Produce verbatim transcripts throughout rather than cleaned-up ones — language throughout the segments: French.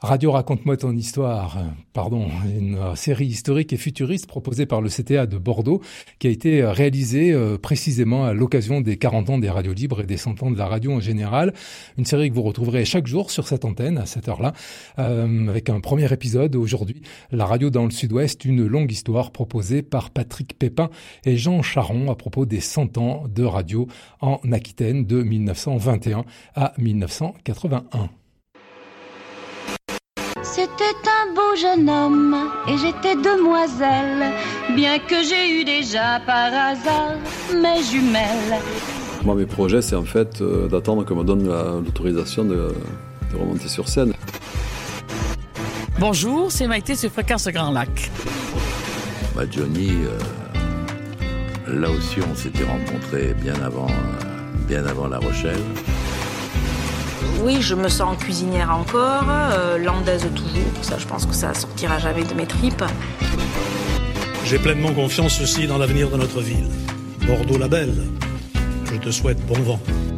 Radio Raconte-moi ton histoire, pardon, une série historique et futuriste proposée par le C T A de Bordeaux qui a été réalisée euh, précisément à l'occasion des quarante ans des radios libres et des cent ans de la radio en général. Une série que vous retrouverez chaque jour sur cette antenne à cette heure-là, euh, avec un premier épisode aujourd'hui, La radio dans le Sud-Ouest, une longue histoire proposée par Patrick Pépin et Jean Charon à propos des cent ans de radio en Aquitaine de mille neuf cent vingt et un à mille neuf cent quatre-vingt-un. C'était un beau jeune homme et j'étais demoiselle, bien que j'ai eu déjà par hasard mes jumelles. Moi, mes projets, c'est en fait euh, d'attendre qu'on me donne la, l'autorisation de, de remonter sur scène. Bonjour, c'est Maïté sur Fréquence Grand Lac. Bah Johnny, euh, là aussi on s'était rencontrés bien avant, euh, bien avant La Rochelle. Oui, je me sens cuisinière encore, euh, landaise toujours, ça je pense que ça sortira jamais de mes tripes. J'ai pleinement confiance aussi dans l'avenir de notre ville. Bordeaux la belle, je te souhaite bon vent.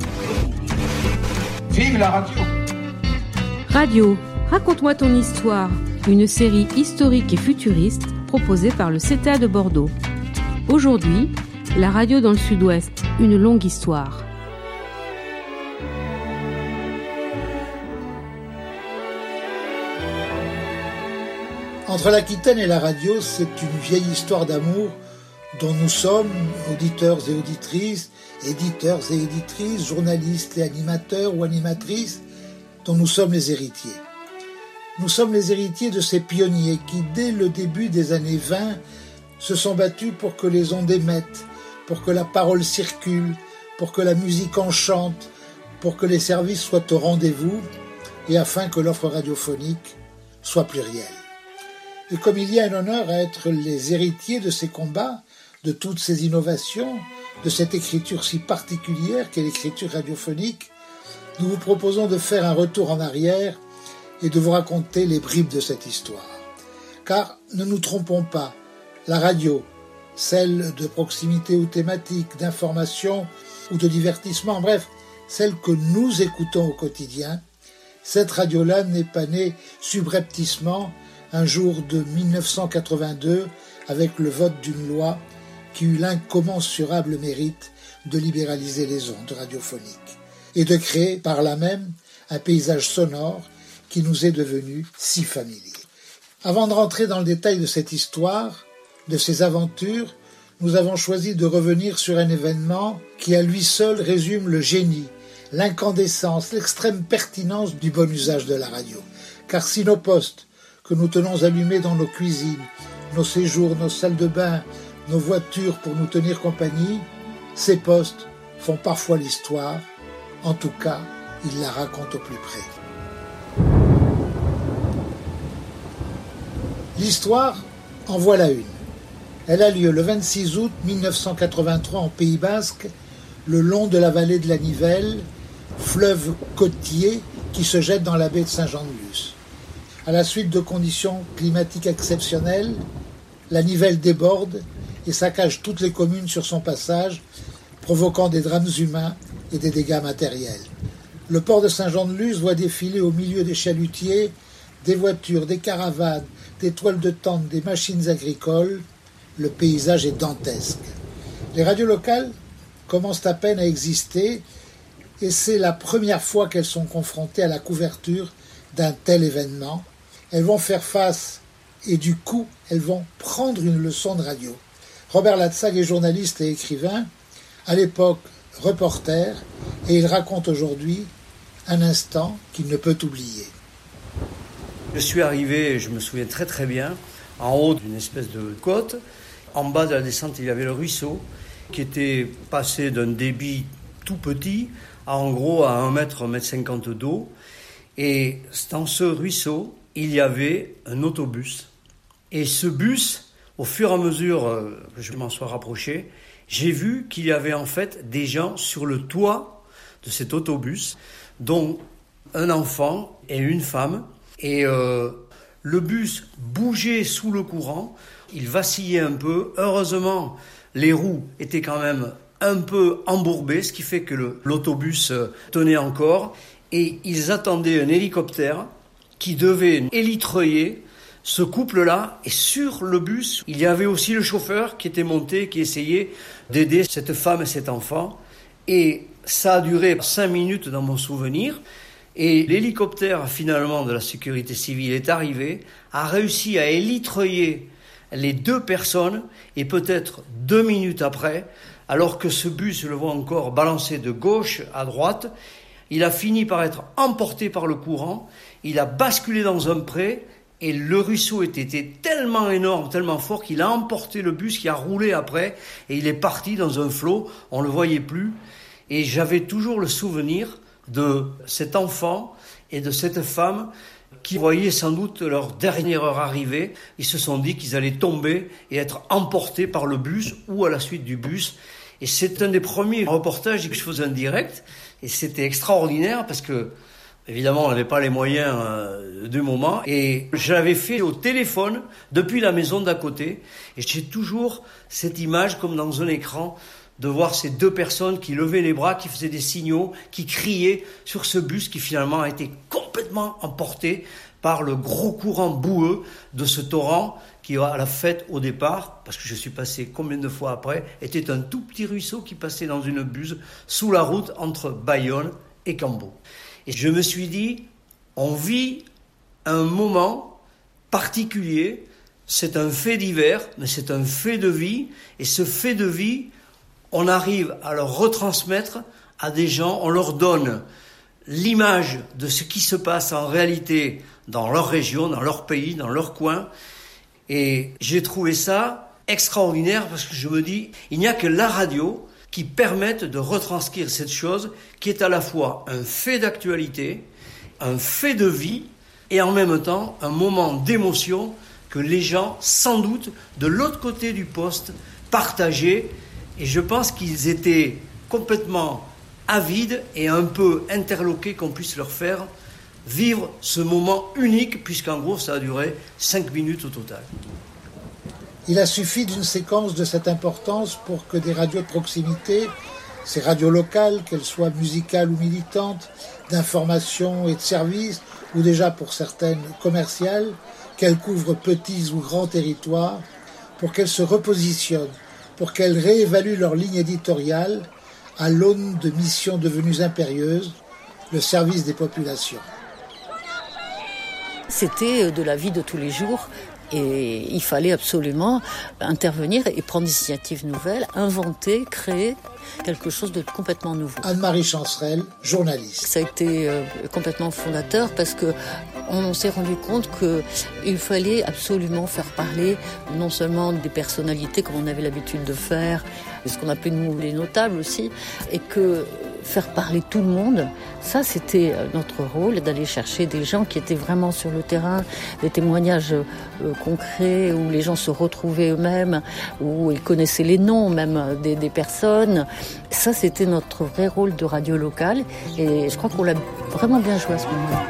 Vive la radio! Radio, raconte-moi ton histoire, une série historique et futuriste proposée par le C T A de Bordeaux. Aujourd'hui, la radio dans le Sud-Ouest, une longue histoire. Entre l'Aquitaine et la radio, c'est une vieille histoire d'amour dont nous sommes, auditeurs et auditrices, éditeurs et éditrices, journalistes et animateurs ou animatrices, dont nous sommes les héritiers. Nous sommes les héritiers de ces pionniers qui, dès le début des années vingt, se sont battus pour que les ondes émettent, pour que la parole circule, pour que la musique enchante, pour que les services soient au rendez-vous et afin que l'offre radiophonique soit plurielle. Et comme il y a un honneur à être les héritiers de ces combats, de toutes ces innovations, de cette écriture si particulière qu'est l'écriture radiophonique, nous vous proposons de faire un retour en arrière et de vous raconter les bribes de cette histoire. Car, ne nous trompons pas, la radio, celle de proximité ou thématique, d'information ou de divertissement, bref, celle que nous écoutons au quotidien, cette radio-là n'est pas née subrepticement un jour de mille neuf cent quatre-vingt-deux avec le vote d'une loi qui eut l'incommensurable mérite de libéraliser les ondes radiophoniques et de créer par là même un paysage sonore qui nous est devenu si familier. Avant de rentrer dans le détail de cette histoire, de ces aventures, nous avons choisi de revenir sur un événement qui à lui seul résume le génie, l'incandescence, l'extrême pertinence du bon usage de la radio. Car si nos postes, que nous tenons allumés dans nos cuisines, nos séjours, nos salles de bain, nos voitures pour nous tenir compagnie, ces postes font parfois l'histoire, en tout cas, ils la racontent au plus près. L'histoire en voilà une. Elle a lieu le vingt-six août mille neuf cent quatre-vingt-trois en Pays Basque, le long de la vallée de la Nivelle, fleuve côtier qui se jette dans la baie de Saint-Jean-de-Luz. À la suite de conditions climatiques exceptionnelles, la Nivelle déborde et saccage toutes les communes sur son passage, provoquant des drames humains et des dégâts matériels. Le port de Saint-Jean-de-Luz voit défiler au milieu des chalutiers des voitures, des caravanes, des toiles de tente, des machines agricoles. Le paysage est dantesque. Les radios locales commencent à peine à exister et c'est la première fois qu'elles sont confrontées à la couverture d'un tel événement. Elles vont faire face et du coup, elles vont prendre une leçon de radio. Robert Latsag est journaliste et écrivain, à l'époque reporter, et il raconte aujourd'hui un instant qu'il ne peut oublier. Je suis arrivé, je me souviens très très bien, en haut d'une espèce de côte. En bas de la descente, il y avait le ruisseau qui était passé d'un débit tout petit à en gros à un mètre, un mètre cinquante d'eau. Et dans ce ruisseau, il y avait un autobus. Et ce bus, au fur et à mesure que je m'en sois rapproché, j'ai vu qu'il y avait en fait des gens sur le toit de cet autobus, dont un enfant et une femme. Et euh, le bus bougeait sous le courant, il vacillait un peu. Heureusement, les roues étaient quand même un peu embourbées, ce qui fait que le, l'autobus tenait encore. Et ils attendaient un hélicoptère qui devait élitreiller ce couple-là. Et sur le bus, il y avait aussi le chauffeur qui était monté, qui essayait d'aider cette femme et cet enfant. Et ça a duré cinq minutes dans mon souvenir. Et l'hélicoptère, finalement, de la sécurité civile est arrivé, a réussi à élitreiller les deux personnes, et peut-être deux minutes après, alors que ce bus, je le vois encore, balancer de gauche à droite, il a fini par être emporté par le courant, il a basculé dans un pré, et le ruisseau était tellement énorme, tellement fort, qu'il a emporté le bus qui a roulé après, et il est parti dans un flot, on ne le voyait plus, et j'avais toujours le souvenir de cet enfant et de cette femme qui voyaient sans doute leur dernière heure arriver. Ils se sont dit qu'ils allaient tomber et être emportés par le bus ou à la suite du bus. Et c'est un des premiers reportages que je faisais en direct. Et c'était extraordinaire parce que, évidemment, on n'avait pas les moyens euh, du moment. Et je l'avais fait au téléphone depuis la maison d'à côté. Et j'ai toujours cette image comme dans un écran de voir ces deux personnes qui levaient les bras, qui faisaient des signaux, qui criaient sur ce bus qui finalement a été complètement emporté par le gros courant boueux de ce torrent qui, à la fête au départ, parce que je suis passé combien de fois après, était un tout petit ruisseau qui passait dans une buse sous la route entre Bayonne et Cambo. Et je me suis dit, on vit un moment particulier, c'est un fait divers, mais c'est un fait de vie, et ce fait de vie, on arrive à le retransmettre à des gens, on leur donne l'image de ce qui se passe en réalité dans leur région, dans leur pays, dans leur coin. Et j'ai trouvé ça extraordinaire parce que je me dis, il n'y a que la radio qui permette de retranscrire cette chose qui est à la fois un fait d'actualité, un fait de vie et en même temps un moment d'émotion que les gens, sans doute, de l'autre côté du poste, partageaient. Et je pense qu'ils étaient complètement avides et un peu interloqués qu'on puisse leur faire vivre ce moment unique, puisqu'en gros, ça a duré cinq minutes au total. Il a suffi d'une séquence de cette importance pour que des radios de proximité, ces radios locales, qu'elles soient musicales ou militantes, d'information et de services, ou déjà pour certaines commerciales, qu'elles couvrent petits ou grands territoires, pour qu'elles se repositionnent, pour qu'elles réévaluent leur ligne éditoriale à l'aune de missions devenues impérieuses, le service des populations. C'était de la vie de tous les jours et il fallait absolument intervenir et prendre des initiatives nouvelles, inventer, créer quelque chose de complètement nouveau. Anne-Marie Chancerelle, journaliste. Ça a été euh, complètement fondateur parce que on s'est rendu compte qu'il fallait absolument faire parler non seulement des personnalités comme on avait l'habitude de faire, ce qu'on appelait nous les notables aussi, et que faire parler tout le monde, ça c'était notre rôle, d'aller chercher des gens qui étaient vraiment sur le terrain, des témoignages euh, concrets où les gens se retrouvaient eux-mêmes, où ils connaissaient les noms même des, des personnes. Ça c'était notre vrai rôle de radio locale et je crois qu'on l'a vraiment bien joué à ce moment-là.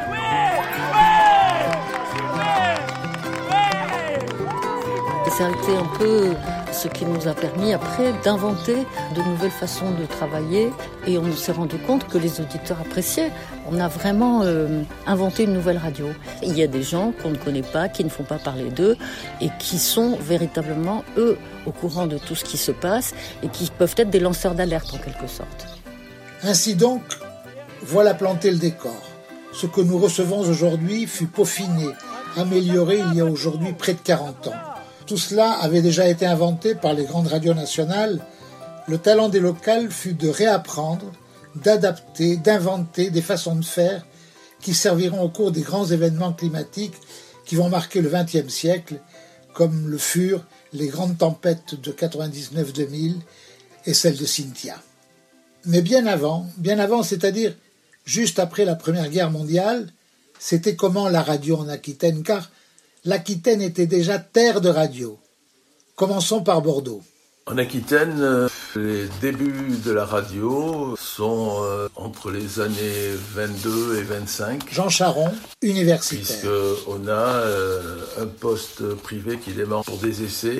Ça a été un peu ce qui nous a permis après d'inventer de nouvelles façons de travailler et on s'est rendu compte que les auditeurs appréciaient. On a vraiment euh, inventé une nouvelle radio. Il y a des gens qu'on ne connaît pas, qui ne font pas parler d'eux et qui sont véritablement, eux, au courant de tout ce qui se passe et qui peuvent être des lanceurs d'alerte en quelque sorte. Ainsi donc, voilà planter le décor. Ce que nous recevons aujourd'hui fut peaufiné, amélioré il y a aujourd'hui près de quarante ans. Tout cela avait déjà été inventé par les grandes radios nationales. Le talent des locales fut de réapprendre, d'adapter, d'inventer des façons de faire qui serviront au cours des grands événements climatiques qui vont marquer le vingtième siècle, comme le furent les grandes tempêtes de quatre-vingt-dix-neuf deux mille et celle de Cynthia. Mais bien avant, bien avant, c'est-à-dire juste après la Première Guerre mondiale, c'était comment la radio en Aquitaine, car l'Aquitaine était déjà terre de radio. Commençons par Bordeaux. En Aquitaine, euh, les débuts de la radio sont euh, entre les années vingt-deux et vingt-cinq. Jean Charon, universitaire. Puisqu'on a euh, un poste privé qui démarre pour des essais.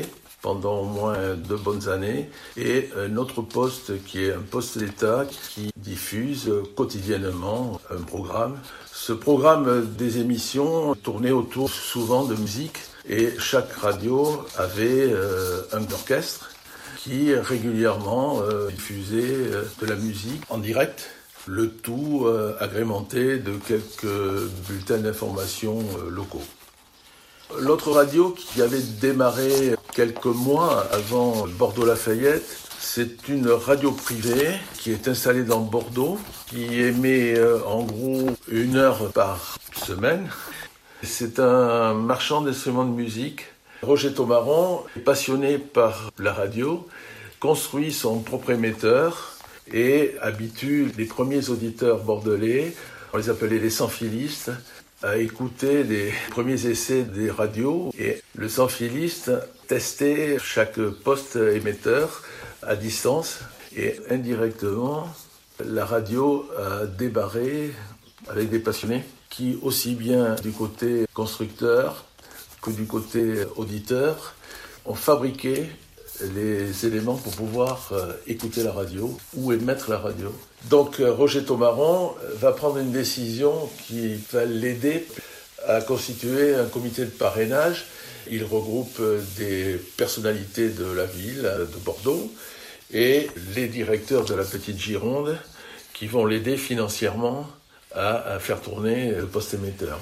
pendant au moins deux bonnes années, et un autre poste qui est un poste d'État qui diffuse quotidiennement un programme. Ce programme des émissions tournait autour souvent de musique, et chaque radio avait euh, un orchestre qui régulièrement euh, diffusait euh, de la musique en direct, le tout euh, agrémenté de quelques bulletins d'information euh, locaux. L'autre radio qui avait démarré quelques mois avant Bordeaux-Lafayette, c'est une radio privée qui est installée dans Bordeaux, qui émet euh, en gros une heure par semaine. C'est un marchand d'instruments de musique. Roger Thomaron, passionné par la radio, construit son propre émetteur et habitue les premiers auditeurs bordelais, on les appelait les sans-filistes, à écouter les premiers essais des radios. Et le sans-filiste testait chaque poste émetteur à distance. Et indirectement, la radio a débarré avec des passionnés qui, aussi bien du côté constructeur que du côté auditeur, ont fabriqué les éléments pour pouvoir euh, écouter la radio ou émettre la radio. Donc euh, Roger Thomaron va prendre une décision qui va l'aider à constituer un comité de parrainage. Il regroupe euh, des personnalités de la ville de Bordeaux et les directeurs de la Petite Gironde qui vont l'aider financièrement à, à faire tourner le poste émetteur.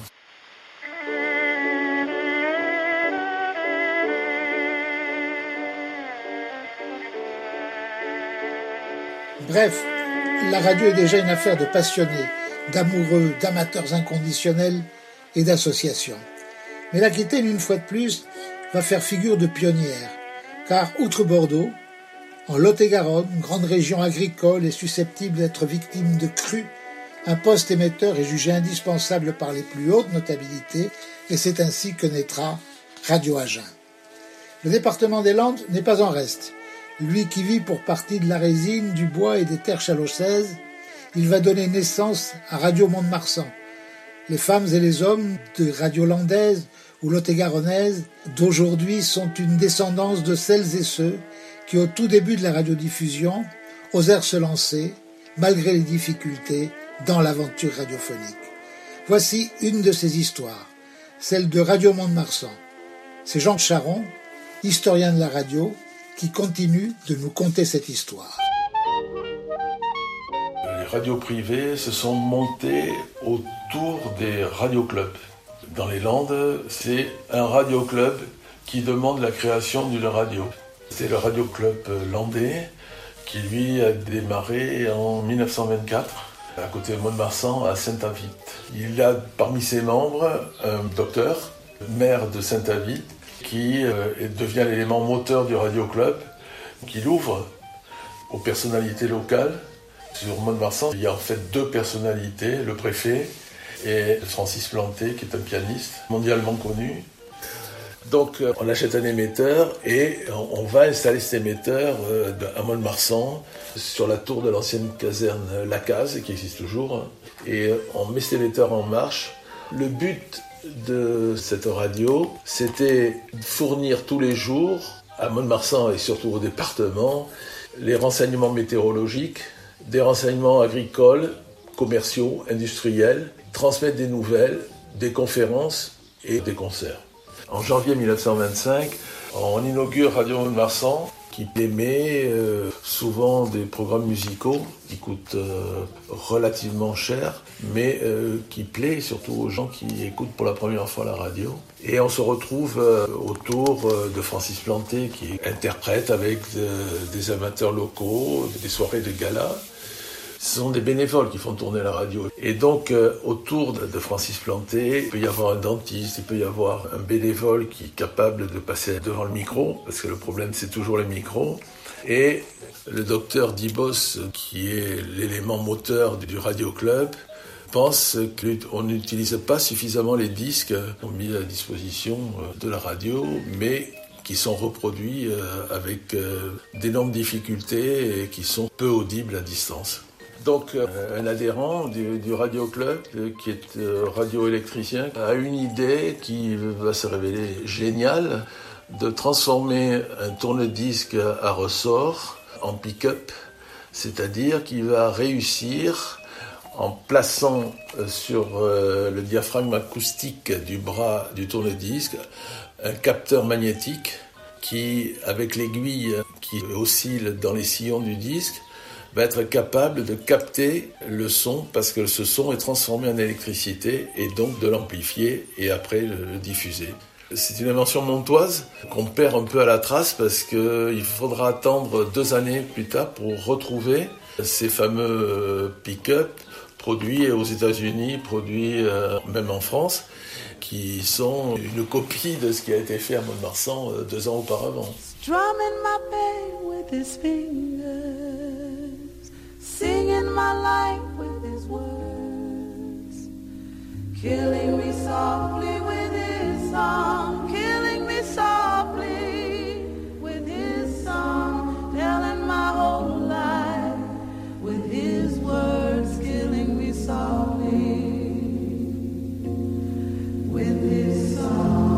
Bref, la radio est déjà une affaire de passionnés, d'amoureux, d'amateurs inconditionnels et d'associations. Mais l'Aquitaine, une fois de plus, va faire figure de pionnière, car outre Bordeaux, en Lot-et-Garonne, grande région agricole et susceptible d'être victime de crues, un poste émetteur est jugé indispensable par les plus hautes notabilités, et c'est ainsi que naîtra Radio Agen. Le département des Landes n'est pas en reste. Lui qui vit pour partie de la résine, du bois et des terres chalossaises, il va donner naissance à Radio Mont-de-Marsan. Les femmes et les hommes de Radio Landaise ou Lot-et-Garonnaise d'aujourd'hui sont une descendance de celles et ceux qui, au tout début de la radiodiffusion, osèrent se lancer, malgré les difficultés, dans l'aventure radiophonique. Voici une de ces histoires, celle de Radio Mont-de-Marsan. C'est Jean Charon, historien de la radio, qui continue de nous conter cette histoire. Les radios privées se sont montées autour des radioclubs. Dans les Landes, c'est un radioclub qui demande la création d'une radio. C'est le radioclub landais qui, lui, a démarré en dix-neuf cent vingt-quatre, à côté de Mont-de-Marsan, à Saint-Avit. Il a parmi ses membres un docteur, maire de Saint-Avit, qui euh, devient l'élément moteur du Radio Club, qui l'ouvre aux personnalités locales. Sur Mont-de-Marsan, il y a en fait deux personnalités, le préfet et Francis Planté, qui est un pianiste mondialement connu. Donc euh, on achète un émetteur et on, on va installer cet émetteur euh, à Mont-de-Marsan, sur la tour de l'ancienne caserne Lacaze, qui existe toujours, et euh, on met cet émetteur en marche. Le but de cette radio, c'était de fournir tous les jours, à Mont-de-Marsan et surtout au département, les renseignements météorologiques, des renseignements agricoles, commerciaux, industriels, transmettre des nouvelles, des conférences et des concerts. En janvier dix-neuf cent vingt-cinq, on inaugure Radio Mont-de-Marsan, qui émet euh, souvent des programmes musicaux qui coûtent euh, relativement cher, mais euh, qui plaît surtout aux gens qui écoutent pour la première fois la radio. Et on se retrouve euh, autour euh, de Francis Planté, qui interprète avec de, des amateurs locaux, des soirées de gala. Ce sont des bénévoles qui font tourner la radio. Et donc, euh, autour de, de Francis Planté, il peut y avoir un dentiste, il peut y avoir un bénévole qui est capable de passer devant le micro, parce que le problème, c'est toujours le micro. Et le docteur Dibos, qui est l'élément moteur du Radio Club, pense qu'on n'utilise pas suffisamment les disques mis à disposition de la radio, mais qui sont reproduits avec d'énormes difficultés et qui sont peu audibles à distance. Donc, euh, un adhérent du, du Radio Club, euh, qui est euh, radioélectricien, a une idée qui va se révéler géniale de transformer un tourne-disque à ressort en pick-up, c'est-à-dire qu'il va réussir, en plaçant sur le diaphragme acoustique du bras du tourne-disque un capteur magnétique qui, avec l'aiguille qui oscille dans les sillons du disque, va être capable de capter le son parce que ce son est transformé en électricité et donc de l'amplifier et après le diffuser. C'est une invention montoise qu'on perd un peu à la trace parce qu'il faudra attendre deux années plus tard pour retrouver ces fameux pick-up produits aux États-Unis, produits euh, même en France, qui sont une copie de ce qui a été fait à Mont-de-Marsan euh, deux ans auparavant. Strumming my pain with his fingers, singing my life with his words, killing me softly with his song, killing me softly with his song, telling my whole life with his words, killing me softly with his song.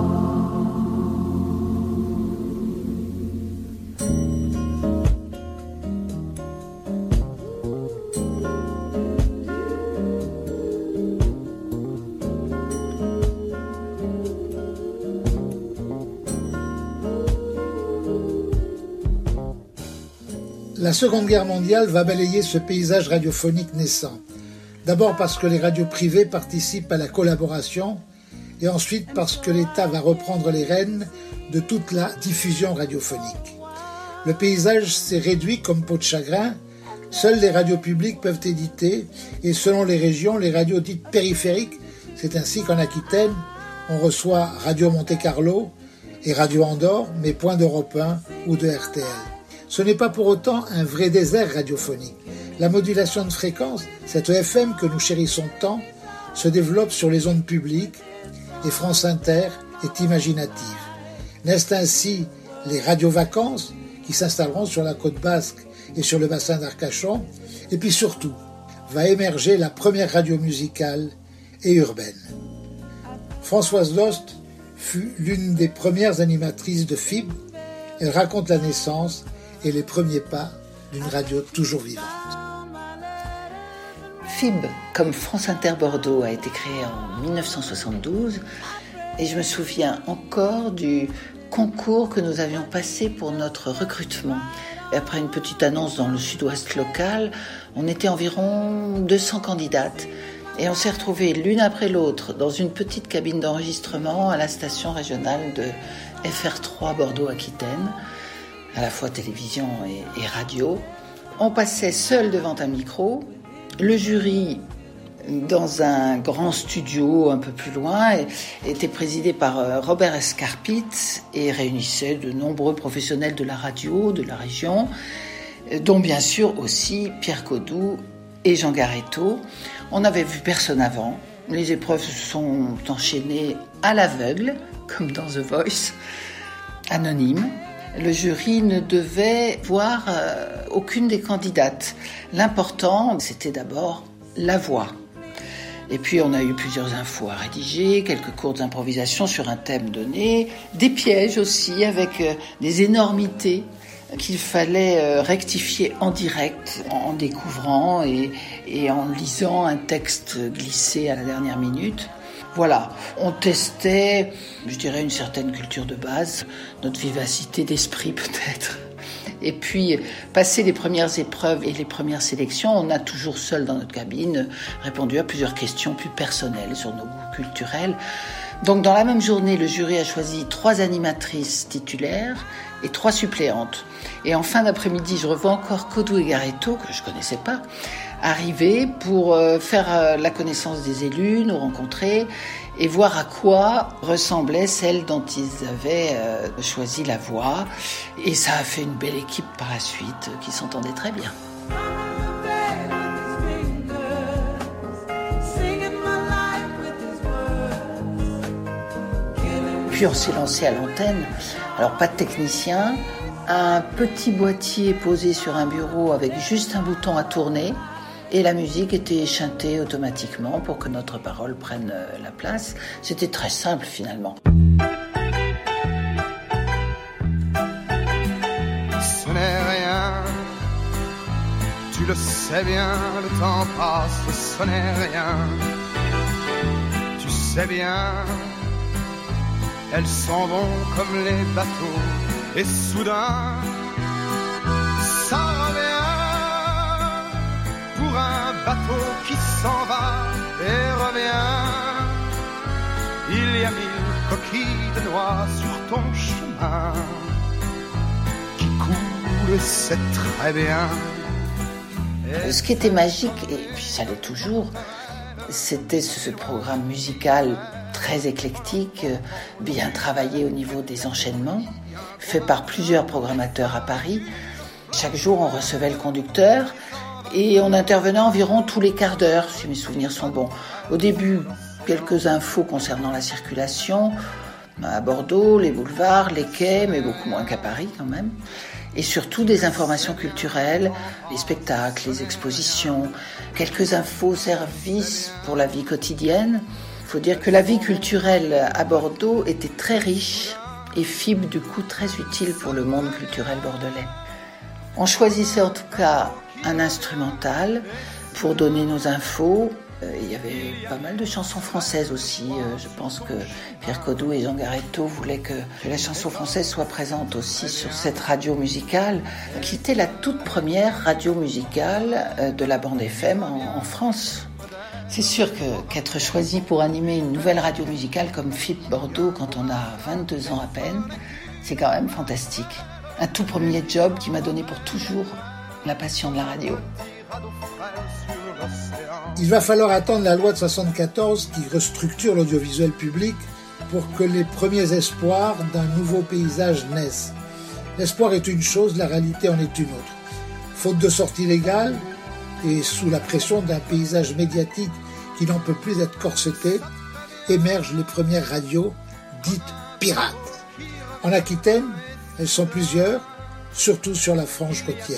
La Seconde Guerre mondiale va balayer ce paysage radiophonique naissant. D'abord parce que les radios privées participent à la collaboration et ensuite parce que l'État va reprendre les rênes de toute la diffusion radiophonique. Le paysage s'est réduit comme peau de chagrin. Seules les radios publiques peuvent éditer et selon les régions, les radios dites périphériques, c'est ainsi qu'en Aquitaine, on reçoit Radio Monte-Carlo et Radio Andorre, mais point d'Europe un ou de R T L. Ce n'est pas pour autant un vrai désert radiophonique. La modulation de fréquence, cette F M que nous chérissons tant, se développe sur les ondes publiques et France Inter est imaginative. Naissent ainsi les radios-vacances qui s'installeront sur la côte basque et sur le bassin d'Arcachon. Et puis surtout, va émerger la première radio musicale et urbaine. Françoise Dost fut l'une des premières animatrices de F I B. Elle raconte la naissance et les premiers pas d'une radio toujours vivante. F I B, comme France Inter Bordeaux, a été créée en dix-neuf cent soixante-douze et je me souviens encore du concours que nous avions passé pour notre recrutement. Et après une petite annonce dans le sud-ouest local, on était environ deux cents candidates et on s'est retrouvés l'une après l'autre dans une petite cabine d'enregistrement à la station régionale de F R trois Bordeaux-Aquitaine, à la fois télévision et, et radio. On passait seul devant un micro, le jury dans un grand studio un peu plus loin était présidé par Robert Escarpit et réunissait de nombreux professionnels de la radio, de la région, dont bien sûr aussi Pierre Codou et Jean Garetto. On n'avait vu personne avant. Les épreuves se sont enchaînées à l'aveugle, comme dans The Voice, anonyme. Le jury ne devait voir euh, aucune des candidates. L'important, c'était d'abord la voix. Et puis, on a eu plusieurs infos à rédiger, quelques courtes improvisations sur un thème donné, des pièges aussi, avec euh, des énormités qu'il fallait euh, rectifier en direct, en découvrant et, et en lisant un texte glissé à la dernière minute. Voilà, on testait, je dirais, une certaine culture de base, notre vivacité d'esprit peut-être. Et puis, passé les premières épreuves et les premières sélections, on a toujours seul dans notre cabine répondu à plusieurs questions plus personnelles sur nos goûts culturels. Donc, dans la même journée, le jury a choisi trois animatrices titulaires et trois suppléantes. Et en fin d'après-midi, je revois encore Codou et Garetto, que je ne connaissais pas, arriver pour faire la connaissance des élus, nous rencontrer et voir à quoi ressemblait celle dont ils avaient choisi la voix. Et ça a fait une belle équipe par la suite qui s'entendait très bien. Puis on s'est lancé à l'antenne. Alors pas de technicien, un petit boîtier posé sur un bureau avec juste un bouton à tourner. Et la musique était chantée automatiquement pour que notre parole prenne la place. C'était très simple finalement. Je sais bien, le temps passe, ce n'est rien. Tu sais bien, elles s'en vont comme les bateaux. Et soudain, ça revient pour un bateau qui s'en va et revient. Il y a mille coquilles de noix sur ton chemin qui coulent, c'est très bien. Ce qui était magique, et puis ça l'est toujours, c'était ce programme musical très éclectique, bien travaillé au niveau des enchaînements, fait par plusieurs programmateurs à Paris. Chaque jour, on recevait le conducteur et on intervenait environ tous les quarts d'heure, si mes souvenirs sont bons. Au début, quelques infos concernant la circulation, à Bordeaux, les boulevards, les quais, mais beaucoup moins qu'à Paris quand même. Et surtout des informations culturelles, les spectacles, les expositions, quelques infos services pour la vie quotidienne. Il faut dire que la vie culturelle à Bordeaux était très riche et F I B du coup très utile pour le monde culturel bordelais. On choisissait en tout cas un instrumental pour donner nos infos. Il y avait pas mal de chansons françaises aussi. Je pense que Pierre Codou et Jean Garetto voulaient que la chanson française soit présente aussi sur cette radio musicale, qui était la toute première radio musicale de la bande F M en, en France. C'est sûr que, qu'être choisi pour animer une nouvelle radio musicale comme F I B Bordeaux quand on a vingt-deux ans à peine, c'est quand même fantastique. Un tout premier job qui m'a donné pour toujours la passion de la radio. Il va falloir attendre la loi de soixante-quatorze qui restructure l'audiovisuel public pour que les premiers espoirs d'un nouveau paysage naissent. L'espoir est une chose, la réalité en est une autre. Faute de sortie légale et sous la pression d'un paysage médiatique qui n'en peut plus être corseté, émergent les premières radios dites pirates. En Aquitaine, elles sont plusieurs, surtout sur la frange côtière.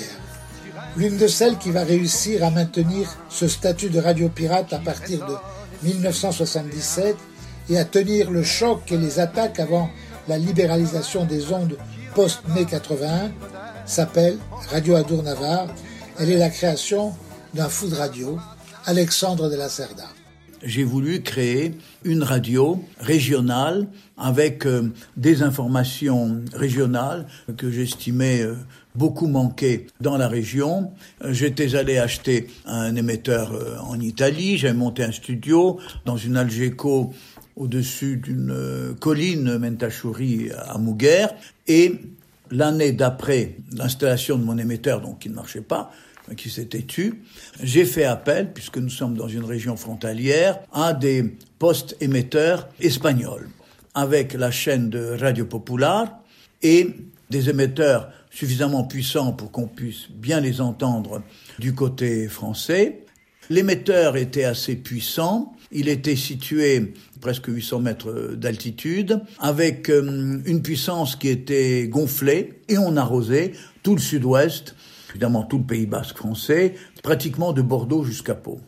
L'une de celles qui va réussir à maintenir ce statut de radio pirate à partir de dix-neuf cent soixante-dix-sept et à tenir le choc et les attaques avant la libéralisation des ondes post-mai quatre-vingt-un, s'appelle Radio Adour-Navarre. Elle est la création d'un fou de radio, Alexandre de la Cerda. J'ai voulu créer une radio régionale avec euh, des informations régionales que j'estimais euh, beaucoup manquer dans la région. J'étais allé acheter un émetteur euh, en Italie, j'avais monté un studio dans une Algeco au-dessus d'une euh, colline Mentachouri à Mouguer, et l'année d'après l'installation de mon émetteur, donc qui ne marchait pas, qui s'était tu, j'ai fait appel, puisque nous sommes dans une région frontalière, à des postes émetteurs espagnols, avec la chaîne de Radio Popular et des émetteurs suffisamment puissants pour qu'on puisse bien les entendre du côté français. L'émetteur était assez puissant, il était situé presque huit cents mètres d'altitude, avec euh, une puissance qui était gonflée, et on arrosait tout le sud-ouest, évidemment tout le Pays Basque français, pratiquement de Bordeaux jusqu'à Pau.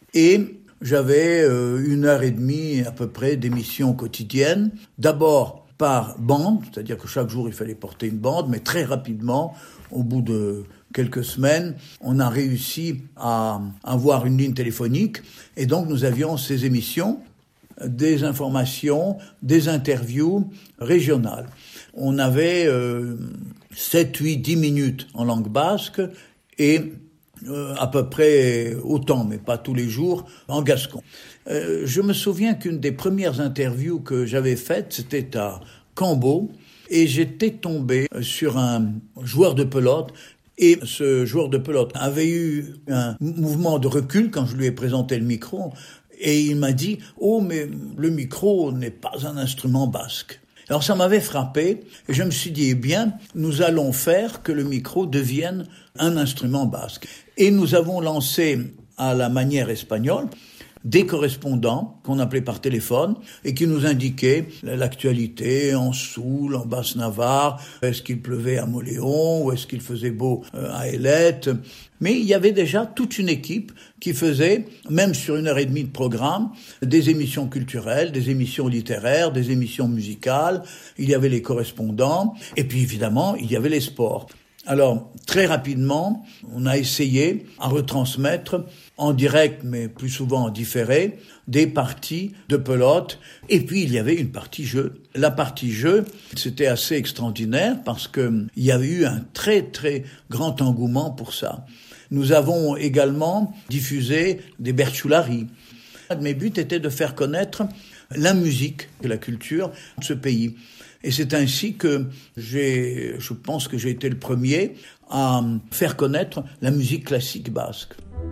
Et j'avais euh, une heure et demie à peu près d'émissions quotidiennes, d'abord par bande, c'est-à-dire que chaque jour il fallait porter une bande, mais très rapidement, au bout de quelques semaines, on a réussi à avoir une ligne téléphonique, et donc nous avions ces émissions, des informations, des interviews régionales. On avait euh, sept, huit, dix minutes en langue basque et euh, à peu près autant, mais pas tous les jours, en gascon. Euh, je me souviens qu'une des premières interviews que j'avais faites, c'était à Cambo, et j'étais tombé sur un joueur de pelote. Et ce joueur de pelote avait eu un mouvement de recul quand je lui ai présenté le micro, et il m'a dit « Oh, mais le micro n'est pas un instrument basque ». Alors ça m'avait frappé, et je me suis dit « Eh bien, nous allons faire que le micro devienne un instrument basque ». Et nous avons lancé à la manière espagnole des correspondants qu'on appelait par téléphone et qui nous indiquaient l'actualité en Soule, en Basse-Navarre, est-ce qu'il pleuvait à Moléon ou est-ce qu'il faisait beau à Ailette. Mais il y avait déjà toute une équipe qui faisait, même sur une heure et demie de programme, des émissions culturelles, des émissions littéraires, des émissions musicales. Il y avait les correspondants et puis évidemment, il y avait les sports. Alors, très rapidement, on a essayé à retransmettre en direct, mais plus souvent en différé, des parties de pelote. Et puis, il y avait une partie jeu. La partie jeu, c'était assez extraordinaire parce que il y avait eu un très, très grand engouement pour ça. Nous avons également diffusé des Berciulari. Mes buts étaient de faire connaître la musique et la culture de ce pays. Et c'est ainsi que j'ai, je pense que j'ai été le premier à faire connaître la musique classique basque.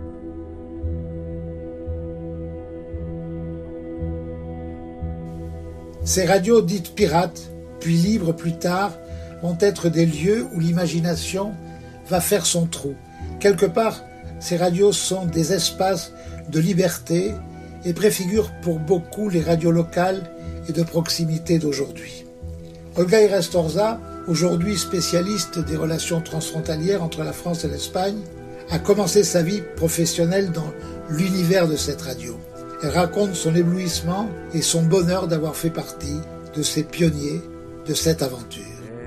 Ces radios dites pirates, puis libres plus tard, vont être des lieux où l'imagination va faire son trou. Quelque part, ces radios sont des espaces de liberté et préfigurent pour beaucoup les radios locales et de proximité d'aujourd'hui. Olga Irastorza, aujourd'hui spécialiste des relations transfrontalières entre la France et l'Espagne, a commencé sa vie professionnelle dans l'univers de cette radio. Elle raconte son éblouissement et son bonheur d'avoir fait partie de ces pionniers de cette aventure.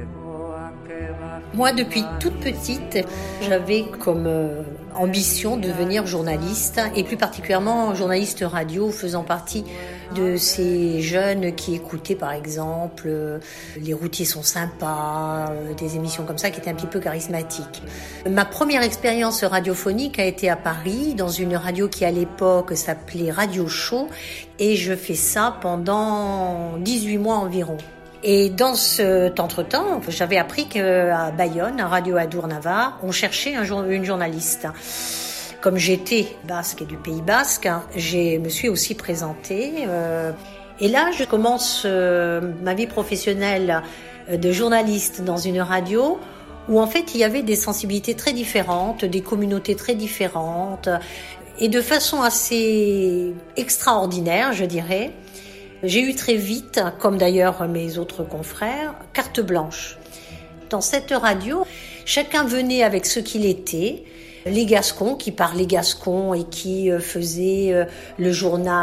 Moi, depuis toute petite, j'avais comme euh, ambition de devenir journaliste, et plus particulièrement journaliste radio, faisant partie de ces jeunes qui écoutaient par exemple euh, Les routiers sont sympas, euh, des émissions comme ça qui étaient un petit peu charismatiques. Ma première expérience radiophonique a été à Paris, dans une radio qui à l'époque s'appelait Radio Show, et je fais ça pendant dix-huit mois environ. Et dans cet entre-temps, j'avais appris qu'à Bayonne, à Radio Adour-Navarre, on cherchait un jour, une journaliste. Comme j'étais basque et du Pays basque, je me suis aussi présentée. Euh, et là, je commence euh, ma vie professionnelle de journaliste dans une radio où en fait il y avait des sensibilités très différentes, des communautés très différentes, et de façon assez extraordinaire, je dirais. J'ai eu très vite, comme d'ailleurs mes autres confrères, carte blanche. Dans cette radio, chacun venait avec ce qu'il était. Les Gascons qui parlaient gascon et qui faisaient le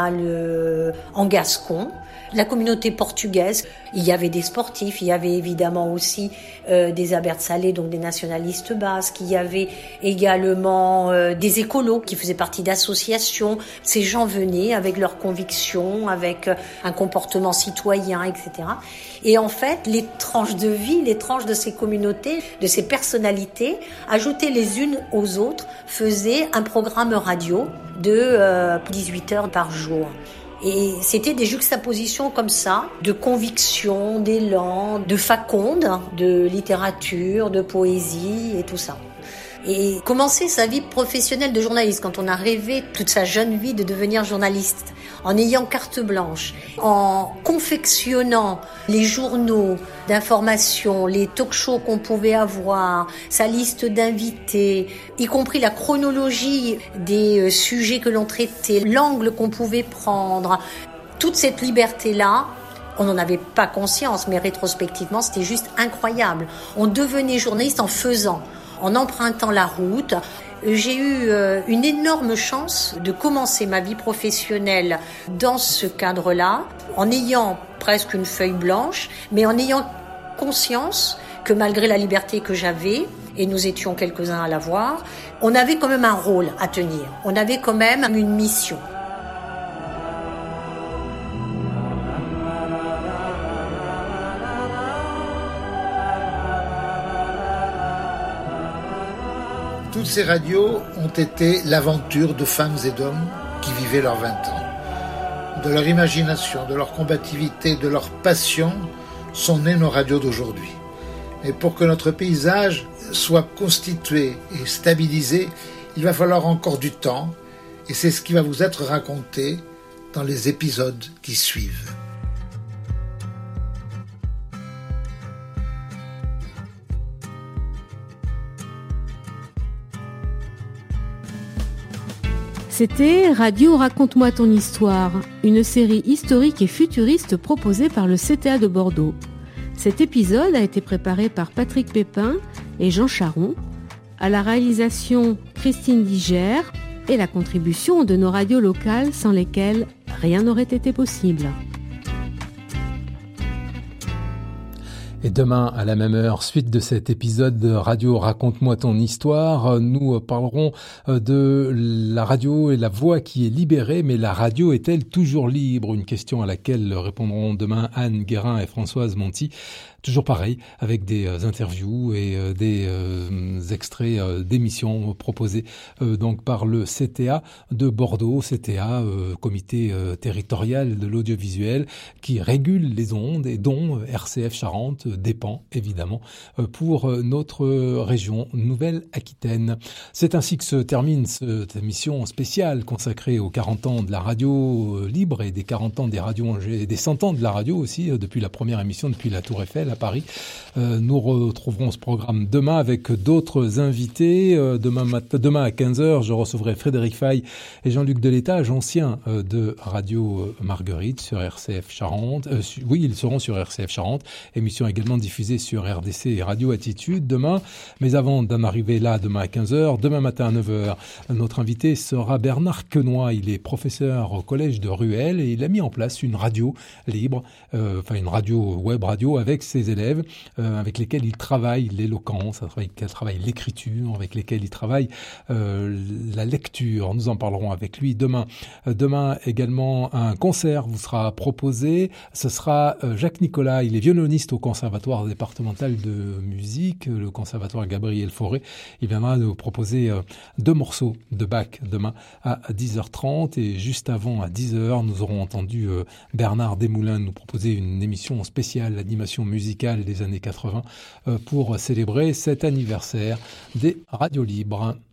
journal en gascon. La communauté portugaise, il y avait des sportifs, il y avait évidemment aussi euh, des abertzalés, donc des nationalistes basques, il y avait également euh, des écolos qui faisaient partie d'associations. Ces gens venaient avec leurs convictions, avec euh, un comportement citoyen, et cetera. Et en fait, les tranches de vie, les tranches de ces communautés, de ces personnalités, ajoutées les unes aux autres, faisaient un programme radio de euh, dix-huit heures par jour. Et c'était des juxtapositions comme ça, de conviction, d'élan, de faconde, de littérature, de poésie et tout ça. Et commencer sa vie professionnelle de journaliste, quand on a rêvé toute sa jeune vie de devenir journaliste, en ayant carte blanche, en confectionnant les journaux d'information, les talk-shows qu'on pouvait avoir, sa liste d'invités, y compris la chronologie des sujets que l'on traitait, l'angle qu'on pouvait prendre, toute cette liberté-là, on n'en avait pas conscience, mais rétrospectivement, c'était juste incroyable. On devenait journaliste en faisant, en empruntant la route. J'ai eu une énorme chance de commencer ma vie professionnelle dans ce cadre-là, en ayant presque une feuille blanche, mais en ayant conscience que malgré la liberté que j'avais, et nous étions quelques-uns à l'avoir, on avait quand même un rôle à tenir, on avait quand même une mission. Toutes ces radios ont été l'aventure de femmes et d'hommes qui vivaient leurs vingt ans. De leur imagination, de leur combativité, de leur passion sont nées nos radios d'aujourd'hui. Mais pour que notre paysage soit constitué et stabilisé, il va falloir encore du temps, et c'est ce qui va vous être raconté dans les épisodes qui suivent. C'était Radio Raconte-moi ton histoire, une série historique et futuriste proposée par le C T A de Bordeaux. Cet épisode a été préparé par Patrick Pépin et Jean Charon, à la réalisation Christine Digère et la contribution de nos radios locales sans lesquelles rien n'aurait été possible. Et demain, à la même heure, suite de cet épisode de Radio Raconte-moi ton histoire, nous parlerons de la radio et la voix qui est libérée, mais la radio est-elle toujours libre? Une question à laquelle répondront demain Anne Guérin et Françoise Monti. Toujours pareil, avec des interviews et des extraits d'émissions proposées donc par le C T A de Bordeaux, C T A, comité territorial de l'audiovisuel, qui régule les ondes et dont R C F Charente dépend évidemment pour notre région Nouvelle-Aquitaine. C'est ainsi que se termine cette émission spéciale consacrée aux quarante ans de la radio libre et des quarante ans des radios et des cent ans de la radio aussi, depuis la première émission, depuis la Tour Eiffel à Paris. Euh, nous retrouverons ce programme demain avec d'autres invités. Euh, demain, mat- demain à quinze heures, je recevrai Frédéric Faye et Jean-Luc Delétage, anciens euh, de Radio Marguerite sur R C F Charente. Euh, su- oui, ils seront sur R C F Charente. Émission également diffusée sur R D C et Radio Attitude demain. Mais avant d'en arriver là, demain à quinze heures, demain matin à neuf heures, notre invité sera Bernard Quenoy. Il est professeur au collège de Ruelle et il a mis en place une radio libre, euh, enfin une radio, web radio avec ses élèves, euh, avec lesquels il travaille l'éloquence, avec lesquels il travaille l'écriture, avec lesquels il travaille euh, la lecture. Nous en parlerons avec lui demain. Euh, demain également, un concert vous sera proposé. Ce sera euh, Jacques Nicolas. Il est violoniste au Conservatoire départemental de musique, le Conservatoire Gabriel Fauré. Il viendra nous proposer euh, deux morceaux de Bach demain à dix heures trente. Et juste avant, à dix heures, nous aurons entendu euh, Bernard Desmoulins nous proposer une émission spéciale, l'animation musicale des années quatre-vingts, euh, pour célébrer cet anniversaire des radios libres.